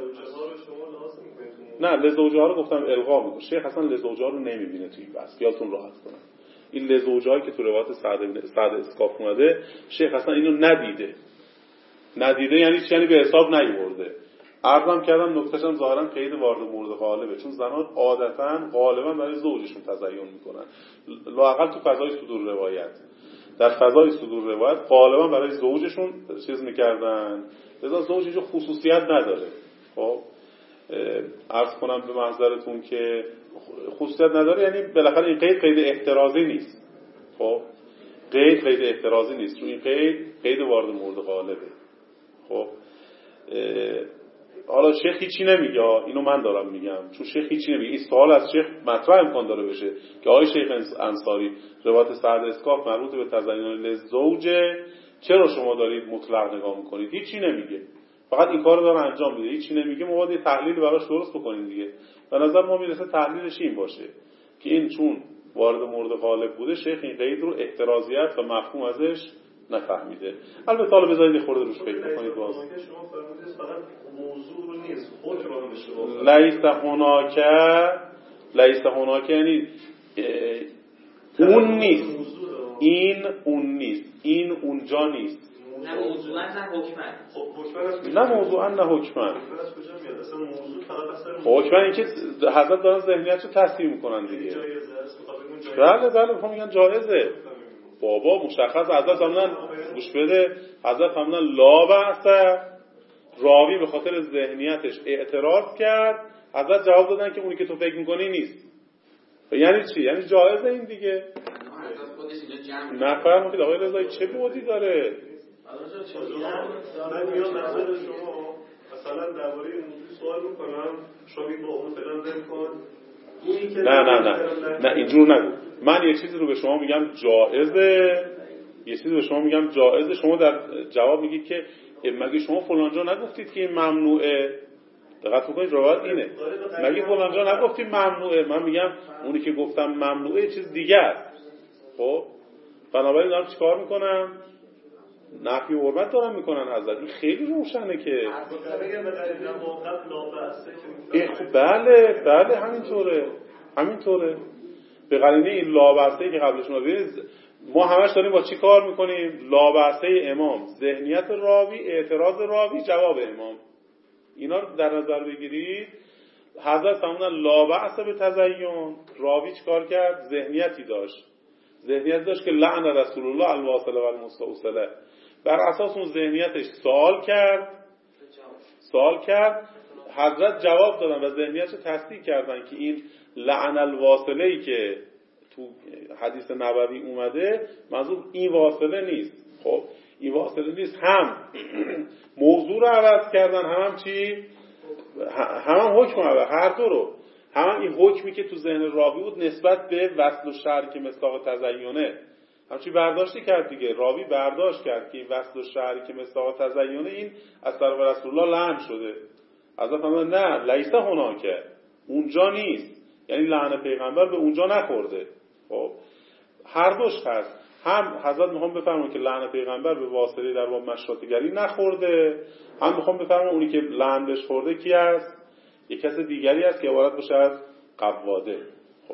نه لزوجها رو گفتم الغا میکنه. شیخ اصلا لزوجها رو نمیبینه توی بحث، خیالتون راحت کنه. این لزوجهایی که تو روایت سعد سعد اسکاف اومده شیخ اصلا اینو ندیده. ندیده یعنی چی؟ یعنی به حساب نیورده. عرضم کردم نکتهش هم ظاهرا قید وارد مورد غالبه، چون زنان عادتا غالبا برای زوجشون تزیین میکنن، لااقل تو فضای صدور روایت. در فضای صدور روایت غالبا برای زوجشون چیز میکردن، لذا زوج اینجا خصوصیت نداره. خب عرض کنم به منظرتون که خصوصیت نداره یعنی بالاخره این قید قید احترازی نیست. خب قید قید احترازی نیست، چون این قید قید وارد مورد غالبه. خب حالا شیخ هیچی نمیگه، اینو من دارم میگم، چون شیخ هیچی نمیگه. این سوال از شیخ مطرح امکان داره بشه که آقای شیخ انصاری روایت سعد اسکاف مربوط به تزیین لزوجه، چرا شما دارید مطلق نگاه میکنید؟ هیچی نمیگه، فقط این کارو داره انجام میده، هیچی نمیگه. ما باید تحلیل براش درست بکنیم دیگه. به نظر ما میرسه تحلیلش این باشه که این چون وارد مورد غالب بوده، شیخ این قید رو احترازیت و مفهوم ازش نفهمیده. البته حالا بذارید خورده روش فکر کنید. باز شما فرمودید فقط موضوع رو نیست، حکم رو بشه. لیس هناک لیس هناک یعنی اون نیست، این اون نیست، این اونجا نیست. نه موضوعاً نه حکماً. خب حکماً نه موضوعاً نه حکماً. حکماً از کجا میاد؟ اصلا موضوع فقط اصلا حکماً این که حضرت دارن ذهنیت رو تصحیح میکنن دیگه. جایزه است، میخوام بگم جایزه. بله بله میخوام میگن جایزه. بابا مشخص حضرت فرمودن گوش بده، حضرت فرمودن لا بأس، راوی به خاطر ذهنیتش اعتراض کرد، حضرت جواب دادن که اونی که تو فکر میکنی نیست. یعنی چی؟ یعنی جایزه این دیگه. نفرمودید آقای رضایی چه بودی داره؟ من میام نظر شما مثلا درباره این موضوع سوال میکنم، شما میگید با اون فلان ذکر کن. نه نه نه نه اینجور نگو. من یه چیزی رو به شما میگم جایزه، یه چیزی به شما میگم جایزه، شما در جواب میگید که مگه شما فلانجا نگفتید که این ممنوعه؟ دقت بکنید روایت اینه. مگه فلانجا نگفتید ممنوعه؟ من میگم اونی که گفتم ممنوعه چیز دیگه است. خب بنابراین دارم چیکار میکنم؟ نفی و حرمت دارم میکنن حضرت. این خیلی روشنه که خب بله بله همینطوره همینطوره به قرینه این لابسته که قبلش ما ببینید ما همش داریم با چی کار میکنیم؟ لابسته امام، ذهنیت راوی، اعتراض راوی، جواب امام، اینا رو در نظر بگیرید. حضرت فرمودن لابسته به تزیین، راوی چی کار کرد؟ ذهنیتی داشت، ذهنیت داشت که لعن رسول الله الواصله و المستوصله. بر اساس اون ذهنیتش سوال کرد سوال کرد حضرت جواب دادن و ذهنیتش رو تصدیق کردن که این لعن الواصله‌ای که تو حدیث نبوی اومده منظور این واصله نیست. خب این واصله نیست، هم موضوع رو عوض کردن، هم هم چی؟ هم هم حکم عوض، هر دو رو. هم این حکمی که تو ذهن راوی بود نسبت به وصل و شرح که مصداق تزیینه همچی برداشتی کرد دیگه. راوی برداشت کرد که این وصل و شرحی که مصداق تزیینه این از طرف رسول الله لعن شده. حضرت فرمودن نه لیس هناک، اونجا نیست، یعنی لعن پیغمبر به اونجا نخورده. خب هر دوش هست، هم حضرت میخوام بفرمون که لعن پیغمبر به واسطه در باب مشروطه‌گری نخورده، هم میخوام بفرمون اونی که لعن بهش خورده کی است؟ یک کس دیگری است که عبارت باشه از قواده. خب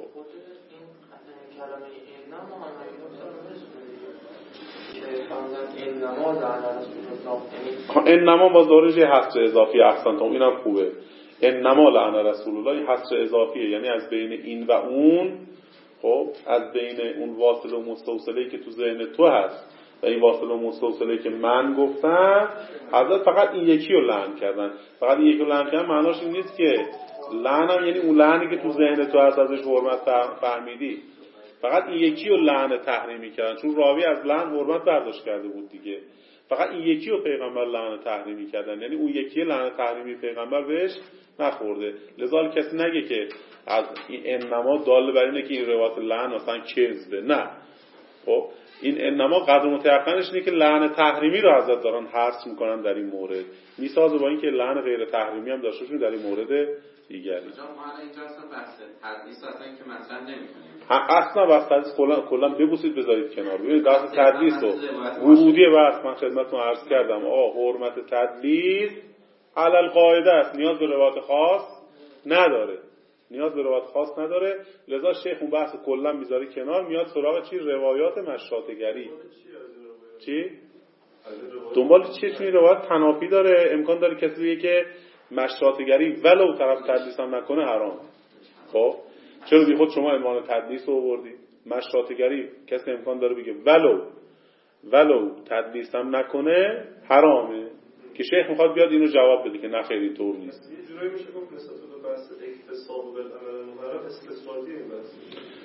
انما باز دارش یه حصر اضافی احسن تا اینم خوبه. انما لعن رسول الله این حصر اضافیه، یعنی از بین این و اون، خب از بین اون واصل و مستوصله‌ای که تو ذهن تو هست و این واصل و مستوصله‌ای که من گفتم، حضرت فقط این یکی رو لعن کردن. فقط این یکی رو لعن کردن معناش این نیست که لعنم یعنی اون لعنی که تو ذهن تو هست ازش حرمت فهمیدی. فقط این یکی رو لعن تحریمی کردن، چون راوی از لعن حرمت برداشت کرده بود دیگه. فقط این یکی رو پیغمبر لعن تحریمی کردن، یعنی اون یکی لعن تحریمی پیغمبر بهش نخورده. لذا کسی نگه که از این انما دال بر اینه که این روایت لعن مثلا کذبه، نه. خب این انما قدر متأخرش اینه که لعن تحریمی رو حضرت دارن حرص میکنن در این مورد، میسازه با اینکه لعن غیر تحریمی هم داشته شون در این مورد دیگری. اینجا ما اینجا اصلا بحث تدریس اصلا که مثلا نمی‌کنیم. اصلا بحث تدریس کلا کلا ببوسید بذارید کنار. ببینید بحث تدریس رو ورودی بحث من خدمتتون عرض کردم. آه حرمت تدلیس علی القاعده است، نیاز به روایت خاص نداره. نیاز به روایت خاص نداره. لذا شیخ اون بحث کلا میذاره کنار، میاد سراغ چی؟ روایات مشاطه‌گری. چی؟ دنبال چی؟ چون روایت تنافی داره، امکان داره کسی بگه که مشاطه‌گری ولو طرف تدلیس هم نکنه حرام. خب چرا بی خود شما عنوان تدلیس رو آوردید؟ مشاطه‌گری کسی امکان داره بگه ولو ولو تدلیس هم نکنه حرامه، که شیخ میخواد بیاد اینو جواب بده که نه خیر اینطور نیست. یه جورایی میشه گفت نسبت به بحث اکتساب بالعمل المحرم استطرادی این بحث.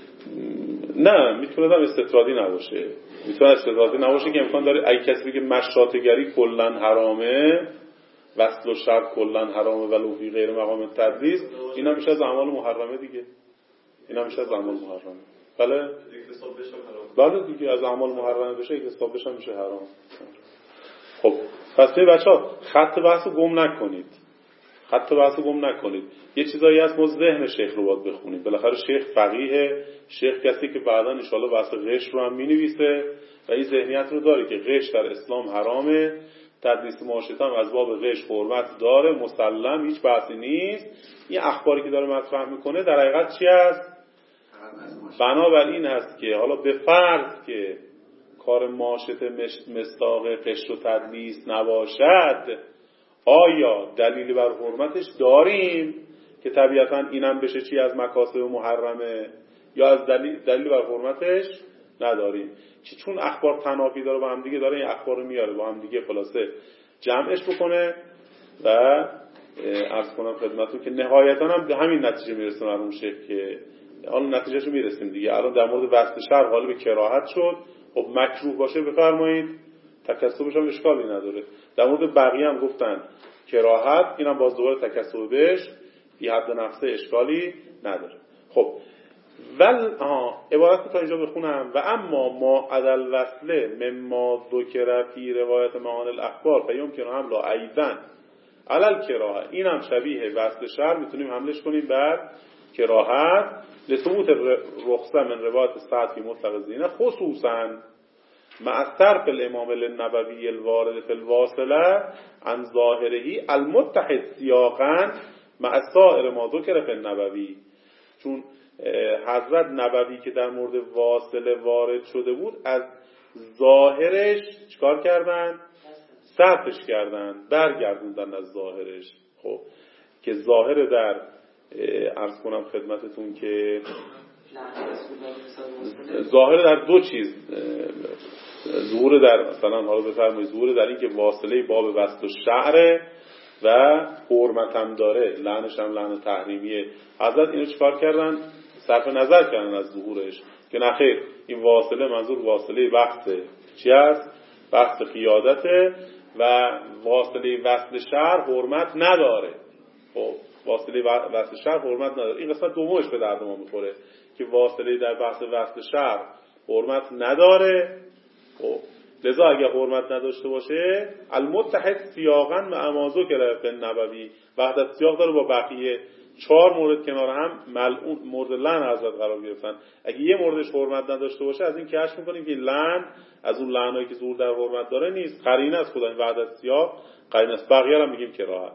نه میتونه هم استطرادی نباشه، میتونه استطرادی نباشه که امکان داره اگه کسی بگه مشاطه‌گری کلا حرامه، وصل و شرط کلا حرامه ولو فی غیر مقام تدلیس، اینا میشه از اعمال محرمه دیگه. اینا میشه از اعمال محرمه. بله اکتساب بشه حرام. بله دیگه از اعمال محرمه بشه اکتساب بشه میشه حرام. خب پس به بچه‌ها خط بحث رو گم نکنید. خط بحث رو گم نکنید. یه چیزایی هست ما ذهن شیخ رو باید بخونیم. بالاخره شیخ فقیه، شیخ کسی که بعداً ان شاءالله بحث غش رو هم می‌نویسه و این ذهنیت رو داره که غش در اسلام حرامه تدریس معاشرت هم از باب غش حرمت داره، مسلم، هیچ بحثی نیست. این اخباری که داره مطرح میکنه در حقیقت چی است؟ بنابراین هست که حالا به فرض که کار معاشرت مصداق غش و تدلیس نباشد، آیا دلیلی بر حرمتش داریم که طبیعتاً اینم بشه چی از مکاسب محرمه، یا از دلیل دلیل بر حرمتش نداریم؟ که چون اخبار تنافی داره با هم دیگه، داره این اخبار رو میاره با هم دیگه خلاصه جمعش بکنه و عرض کنم خدمتتون که نهایتاً هم به همین نتیجه میرسه مرحوم شیخ که حالا نتیجهش رو میرسیم دیگه. الان در مورد وصل شرع حالا به کراهت شد، خب مکروه باشه بفرمایید، تکسبش هم اشکالی نداره. در مورد بقیه هم گفتن کراهت، اینم باز دوباره تکسب بهش بی حد نفسه اشکالی نداره. خب ول آها عبارت تا اینجا بخونم. و اما ما عدل وصله مما ذکر فی روایت معان الاخبار فیمکن حمله ایضا علل کراهه، اینم شبیه وصل شرع میتونیم حملش کنیم بر کراهت لثبوت رخصه من روایت سعد فی مطلق الزینه خصوصا مع صرف الامام النبوی الوارد فی الواصله عن ظاهره المتحد سیاقا مع سائر ما ذکر فی النبوی. چون حضرت نبوی که در مورد واصله وارد شده بود از ظاهرش چیکار کردن؟ صرفش کردن، برگردوندن از ظاهرش. خب که ظاهر در عرض کنم خدمتتون که ظاهر در دو چیز، ظهور در مثلا حالا بفرمایید ظهور در این که واصله باب وصل و شعر و حرمت هم داره، لعنش هم لعن تحریمیه. حضرت اینو چیکار کردن؟ صرف نظر کردن از ظهورش که نخیر این واصله منظور واصله بحث چی است؟ بحث قیادته و واصله وصل شعر حرمت نداره. خب واصله وصل شرع حرمت نداره. این قسمت دومش به درد ما میخوره که واصله در بحث وصل شرع حرمت نداره. خب لذا اگر حرمت نداشته باشه المتحد سیاقا مع ما ذکر فی النبوی، وحدت سیاق داره با بقیه چهار مورد کنار هم ملعون مورد لعن حضرت قرار گرفتن. اگه یه موردش حرمت نداشته باشه از این کشف میکنیم که لعن از اون لعنایی که ظهور در حرمت داره نیست، قرینه از خدا. این وحدت سیاق قرینه است، بقیه هم میگیم کراهت.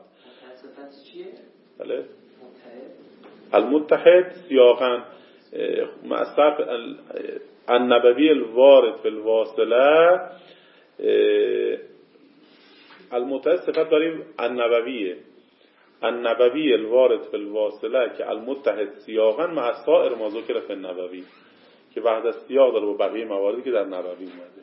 بله المتحد سیاقا مصرف النبوی الوارد فی الواصله. المتحد صفت داریم النبویه، النبوی الوارد فی الواصله که المتحد سیاقا مع سائر ما ذکر فی النبوی، که وحدت سیاق داره با بقیه مواردی که در نبوی اومده.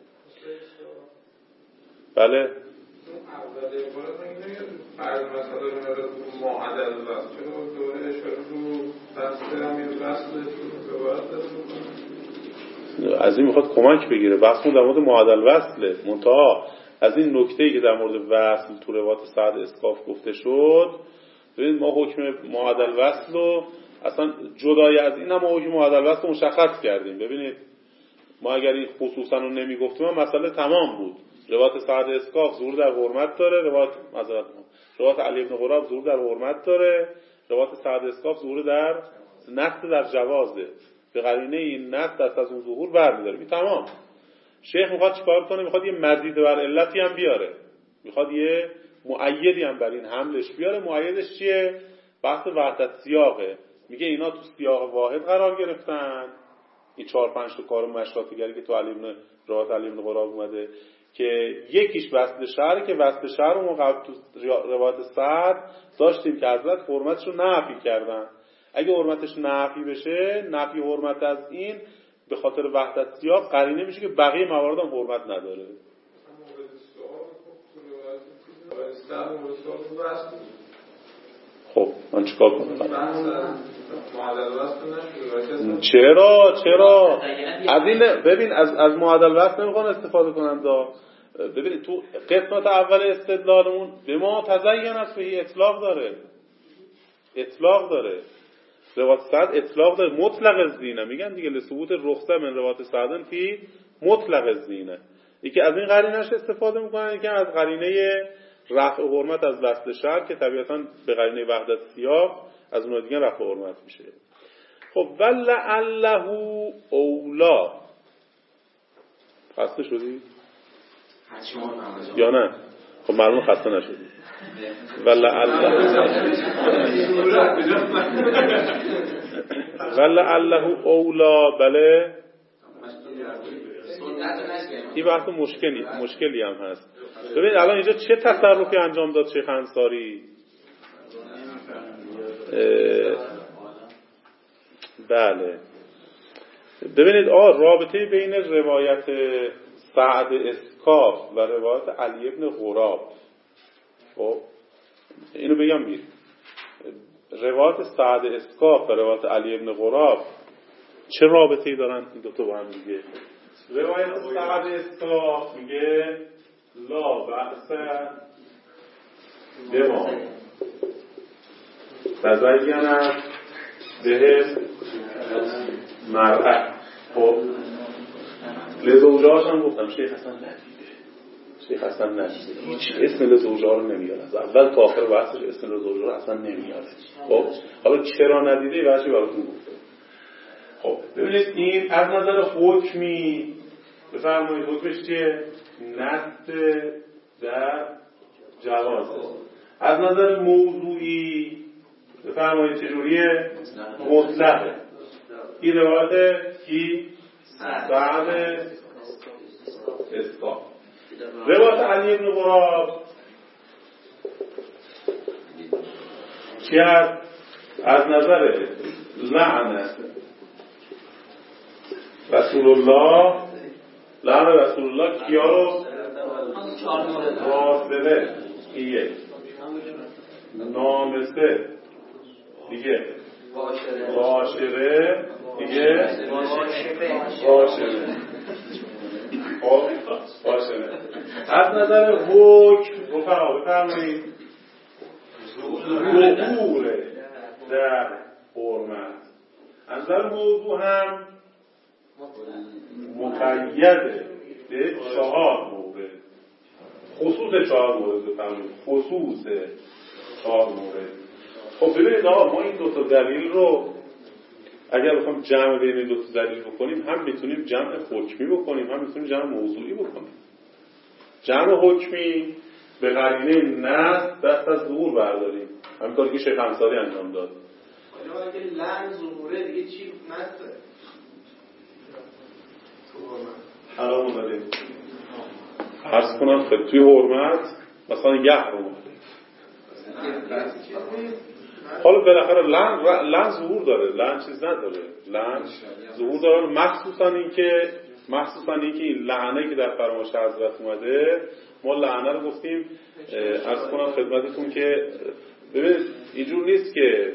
بله اول عبارت اینه فرض مثلا رو معادل وصل چون دوره اشاره رو بحث همین وصل رو عبارت داره. از این میخواد کمک بگیره. بحثمون در مورد معادل وصله، منتها از این نکته‌ای که در مورد وصل تو روایت سعد اسقاف گفته شد، ببینید ما حکم معادل وصل رو اصلا جدای از این هم حکم معادل وصل رو مشخص کردیم. ببینید ما اگر این خصوصا رو نمیگفتیم مسئله تمام بود. روایت سعد اسقاف ظهور در حرمت داره، روایت معذرت روایت علی بن قراب ظهور در حرمت داره، روایت سعد اسقاف ظهور در نقص در جوازه. به قرینه این نقص دست از اون ظهور برمی‌داره. این تمام. شیخ میخواد چیکار کنه؟ میخواد یه مزید بر علتی هم بیاره، میخواد یه مؤیدی هم بر این حملش بیاره. مؤیدش چیه؟ بحث وحدت سیاقه. میگه اینا تو سیاق واحد قرار گرفتن، این چهار پنج تا کار مشروطه‌گری که تو علی بن روایت علی بن قراب اومده که یکیش وصل شهر، که وصل شهر رو قبل تو روایت سعد داشتیم که حضرت حرمتش رو نفی کردن. اگه حرمتش نفی بشه، نفی حرمت از این به خاطر وحدت سیاق قرینه میشه که بقیه موارد هم حرمت نداره. خب من چیکار کنم؟ چرا چرا از این ببین از از معادل وصل نمیخوان استفاده کنن دا. ببین تو قسمت اول استدلالمون به ما تزین است به اطلاق داره، اطلاق داره. روایت سعد اطلاق داره، مطلق الزینه میگن دیگه، لثبوت رخصه من روایت سعدن فی مطلق الزینه. یکی از این قرینه‌اش استفاده میکنن، یکی از قرینه رفع حرمت از وصل شرع که طبیعتاً به قرینه وحدت سیاق از اون دیگه رفع حرمت میشه. خب ولعله اولا خسته شدی؟ یا نه؟ خب معلوم خسته نشدی ولعله اولا. بله این بحث مشکلی مشکلی هم هست. ببینید الان اینجا چه تصرفی انجام داد شیخ انصاری؟ بله ببینید آه رابطه بین روایت سعد اسکاف و روایت علی ابن غراب، خب اینو بگم بیر روایت سعد اسکاف و روایت علی ابن غراب چه رابطه‌ای دارن این دو تا با هم دیگه؟ روایت سعد اسکاف میگه لا بأس بما تزین به مرأة. خب لزوجهاش هم گفتم شیخ حسن ندیده شیخ حسن ندیده هیچ اسم لزوجها رو نمیاره، از اول تا آخر بحثش اسم لزوجها رو اصلا نمیاره. خب حالا چرا ندیده بحثی براتون گفته. خب ببینید این از نظر حکمی بفرمایید حکمش چیه؟ نص در جوازه. از نظر موضوعی بفرمایید چجوریه؟ مطلقه. این روایت کی؟ سعد اسکاف. روایت علی ابن غراب چی هست؟ از نظر لعنت رسول الله، لعن رسول الله کیا رو؟ رافضه دیگه، نامسه دیگه، واشره دیگه، واشره خب واشره. از نظر حکم رفقا بفرمایید ظهور در حرمت. از نظر موضوع هم مقیده به چهار مورد، خصوص چهار مورد بفرمایید، خصوص چهار مورد. خب ببینید آقا ما این دو تا دلیل رو اگر بخوام جمع بین دو تا دلیل بکنیم هم میتونیم جمع حکمی بکنیم هم میتونیم جمع موضوعی بکنیم. جمع حکمی به قرینه نص دست از ظهور برداریم، همین کاری که شیخ انصاری انجام داد. حالا اگه لعن ظهوره دیگه چی نصه؟ حرام اومده عرض کنم خیلی توی حرمت مثلا یه حرام اومده. حالا بالاخره لعن لعن ظهور داره، لعن چیز نداره، لعن ظهور داره. مخصوصا این که مخصوصا این که این لعنه که در فرمایش حضرت اومده، ما لعنه رو گفتیم عرض کنم خدمتتون که ببینید اینجور نیست که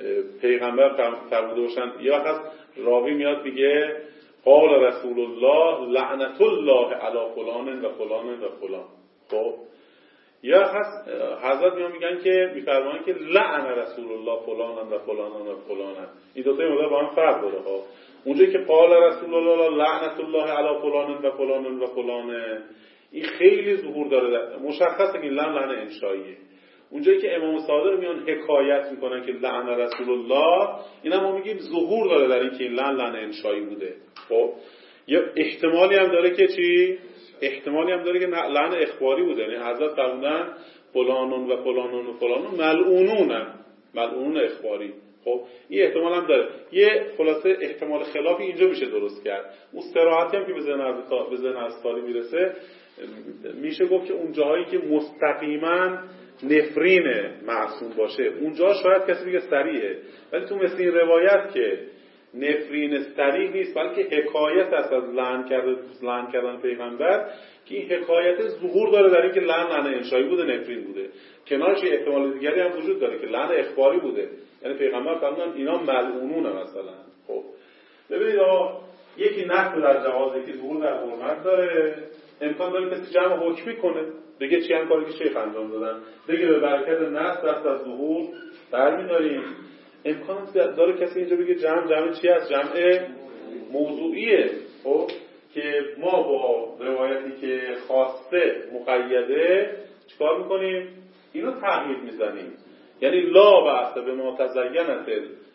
پیغمبر فرموده باشن یه وقت راوی میاد میگه قال رسول الله لعنت الله علی فلان و فلان و فلان. خب یا حضرت میان میگن که میفرمایند که لعن رسول الله فلان و فلان و فلان. این دو تا مورد با هم فرق داره ها. اونجایی که قال رسول الله لعنت الله علی فلان و فلان و فلان این خیلی ظهور داره، مشخصه که لعن لعن انشائیه. اونجایی که امام صادق میان حکایت میکنن که لعن رسول الله، اینا ما میگیم ظهور داره در این که این لعن لعن انشایی بوده. خب یا احتمالی هم داره که چی؟ احتمالی هم داره که لعن اخباری بوده، یعنی حضرت فرمودن فلانون و فلانون و فلانون ملعونون، ملعونون اخباری. خب این احتمال هم داره. یه خلاصه احتمال خلافی اینجا میشه درست کرد. اون صراحتی هم که به ذهن به ذهن اصطاری میرسه، میشه گفت که اون جاهایی که مستقیما نفرین معصوم باشه اونجا شاید کسی بگه صریحه، ولی تو مثل این روایت که نفرین صریح نیست بلکه حکایت است از لعن کردن لعن کردن پیغمبر، که این حکایت ظهور داره در این که لعن لعن انشایی بوده، نفرین بوده. کنارش احتمال دیگری هم وجود داره که لعن اخباری بوده، یعنی پیغمبر فرمودن اینا ملعونونه مثلا. خب ببینید آقا یکی نقل در جوازه که ظهور در حرمت داره، امکان داره کسی جمع حکمی کنه بگه چی هم کاری که شیخ انجام دادن، بگه به برکت نص دست از ظهور برمی‌داریم. امکان داره کسی اینجا بگه جمع جمع چی است؟ جمع موضوعیه. خب که ما با روایتی که خواسته مقیده چیکار میکنیم؟ اینو تغییر میزنیم. یعنی لا بأس بما تزینت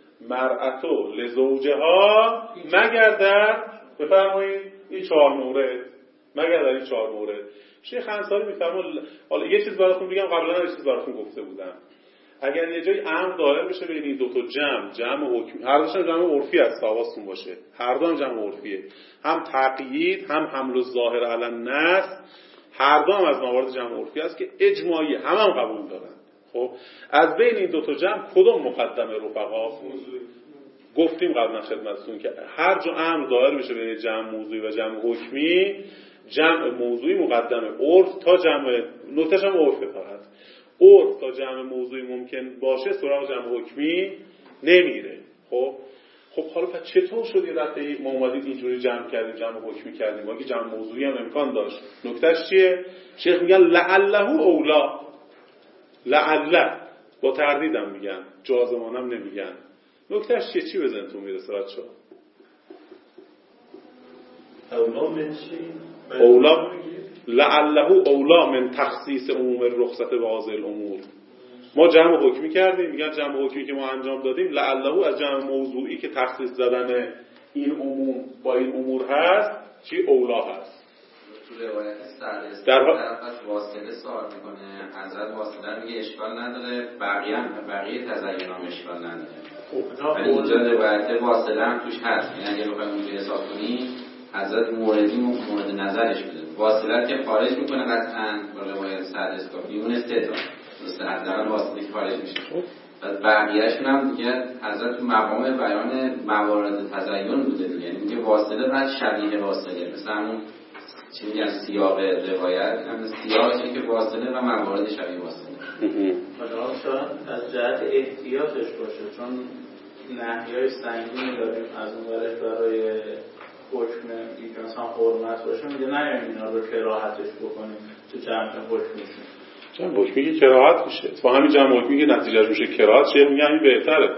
المرأة لزوجها مگر در بفرمایید این چهار مورد، مگر در این چهار مورد. شیخ انصاری میفرمایند، حالا یه چیز براتون میگم، قبلا یه چیز براتون گفته بودم، اگر یه جای امر دائر بشه بین این دو تا جمع، جمع حکمی، هر دوشون جمع عرفی است، حواستون باشه، هر دو هم جمع عرفیه، هم تقیید هم حمل الظاهر علی النص، هر دو هم از موارد جمع عرفی است که اجماعی هم هم قبول دارن. خب از بین این دو تا جمع کدوم مقدمه رفقا؟ گفتیم قبلا خدمتتون که هر جا امر دائر بشه بین جمع موضوعی و جمع حکمی، جمع موضوعی مقدمه عرف تا جمع، نکتهش هم عرفه، فقط عرف تا جمع موضوعی ممکن باشه سراغ جمع حکمی نمیره. خب خب حالا پس چطور شد یه دفعه ما اومدیم اینجوری جمع کردیم، جمع حکمی کردیم، ما که جمع موضوعی هم امکان داشت؟ نکتهش چیه؟ شیخ میگن لعله اولا، لعله با تردیدم میگن، جازمانم نمیگن. نکتهش چیه؟ چی به ذهنتون میرسه بچه‌ها؟ اولا من چی؟ اولا لعله اولا من تخصیص عموم رخصت به هذه الامور. ما جمع حکمی کردیم، میگن جمع حکمی که ما انجام دادیم لعله از جمع موضوعی که تخصیص زدن این عموم با این امور هست چی؟ اولا هست. تو روایت سردست در طرف از واصله سوال میکنه، حضرت واصله میگه اشکال نداره، بقیه هم بقیه تزین هم اشکال نداره، ولی اینجا روایت واصله هم توش هست. یعنی اگه بخوایم اونجا حساب کنی حضرت موردی مورد نظرش بوده، واصله که خارج میکنه قطعا با روایت سردست کافی اون استعداد درسته، حداقل واصله که خارج میشه. بعد بقیه‌شون هم دیگه حضرت تو مقام بیان موارد تزین بوده دیگه، یعنی میگه واصله بعد شبیه واصله، مثلا همون چی میگن سیاق روایت هم سیاقی که واصله و موارد شبیه واصله. حالا شاید از جهت احتیاطش باشه، چون نهی‌های سنگینی داریم از اون ورش برای حکم که مثلا حرمت باشه، میگه نه اینا رو کراهتش بکنیم تو جمع حکمیشون. جمع حکمی که کراهت میشه، تو همین جمع حکمی که نتیجهش میشه کراهت، شیخ میگه همین بهتره.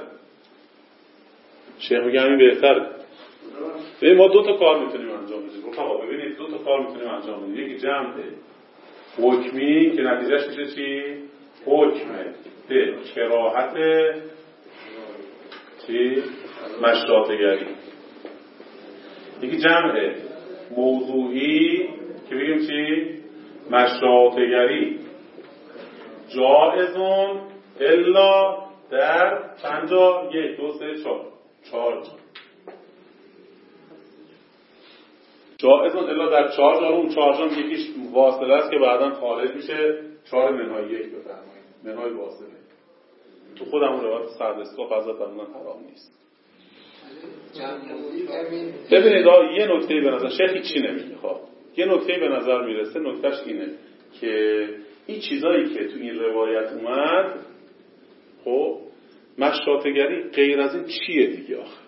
شیخ میگه همین بهتره. ببین ما دو تا کار میتونیم انجام بدیم. رفقا ببینید دو تا کار میتونیم انجام بدیم. یکی جمع حکمی که نتیجهش میشه چی؟ حکم به کراهت چی؟ مشروطه‌گری. یکی جمع موضوعی که بگیم چی؟ مشروطه‌گری. جائزون الا در چند جا؟ یک دو سه چهار چهار جا. جائزون الا در چهار جا، اون چهار جا یکیش واصله است که بعداً خارج میشه چهار منهای یک بفرمایید، منهای واصله. تو خودم اون روایت سردستگاه حضرت فرمودن حرام نیست. ببینید یه نکته به نظر شیخ چی نمیگه. خب یه نکته به نظر میرسه، نکتهش اینه که این چیزایی که تو این روایت اومد، خب مشروطه‌گری غیر از این چیه دیگه آخه؟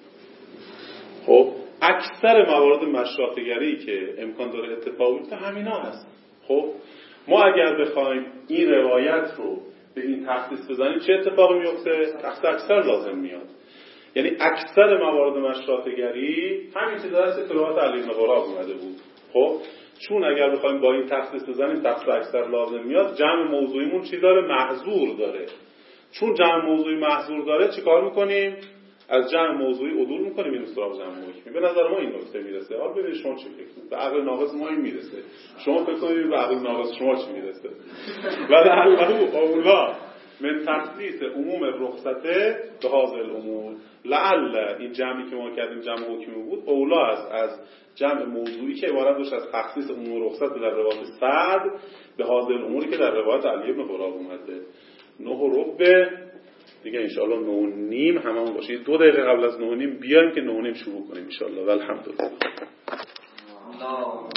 خب اکثر موارد مشروطه‌گری که امکان داره اتفاق بیفته همینا هست. خب ما اگر بخوایم این روایت رو به این تخصیص بزنیم چه اتفاقی میفته؟ تخت اکثر لازم میاد. یعنی اکثر موارد مشروطه‌گری همین چیزا هست که روایت علی بن قراب اومده بود. خب چون اگر بخوایم با این تخصیص بزنیم تخت اکثر لازم میاد، جمع موضوعیمون چی داره؟ محظور داره. چون جمع موضوعی محظور داره چیکار میکنیم؟ از جمع موضوعی عدول میکنیم این سراغ جمع حکمی. به نظر ما این نکته میرسه. حالا ببینید شما چی فکر کنید. به عقل ناقص ما این میرسه. شما فکر کنید به عقل ناقص شما چی میرسه. ولی الله اولا من تخصیص عموم رخصته به هذه الامور. لعل این جمعی که ما کردیم جمع حکمی بود، اولا است از جمع موضوعی که عبارت باشه از تخصیص عموم رخصت در روایت سعد به هذه الاموری که در روایت علی بن قراب اومده. نه و ربع دیگه انشاءالله نه و نیم هممون باشه. دو دقیقه قبل از نه و نیم بیایم که نه و نیم شروع کنیم انشاءالله. والحمدلله.